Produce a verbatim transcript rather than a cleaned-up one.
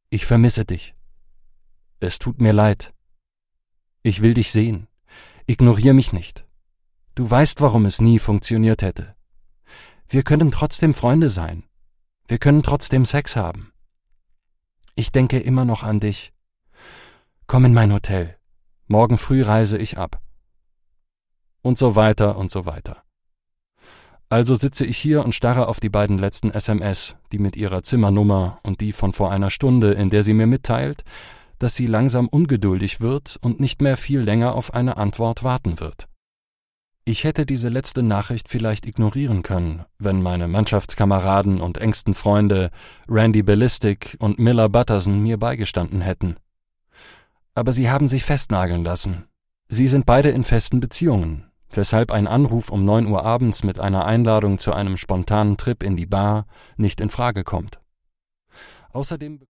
Ich vermisse dich. Es tut mir leid. Ich will dich sehen. Ignorier mich nicht. Du weißt, warum es nie funktioniert hätte. Wir können trotzdem Freunde sein. Wir können trotzdem Sex haben. Ich denke immer noch an dich. Komm in mein Hotel. Morgen früh reise ich ab. Und so weiter und so weiter. Also sitze ich hier und starre auf die beiden letzten S M S, die mit ihrer Zimmernummer und die von vor einer Stunde, in der sie mir mitteilt, dass sie langsam ungeduldig wird und nicht mehr viel länger auf eine Antwort warten wird. Ich hätte diese letzte Nachricht vielleicht ignorieren können, wenn meine Mannschaftskameraden und engsten Freunde Randy Ballistic und Miller Butterson mir beigestanden hätten. Aber sie haben sich festnageln lassen. Sie sind beide in festen Beziehungen, weshalb ein Anruf um neun Uhr abends mit einer Einladung zu einem spontanen Trip in die Bar nicht in Frage kommt. Außerdem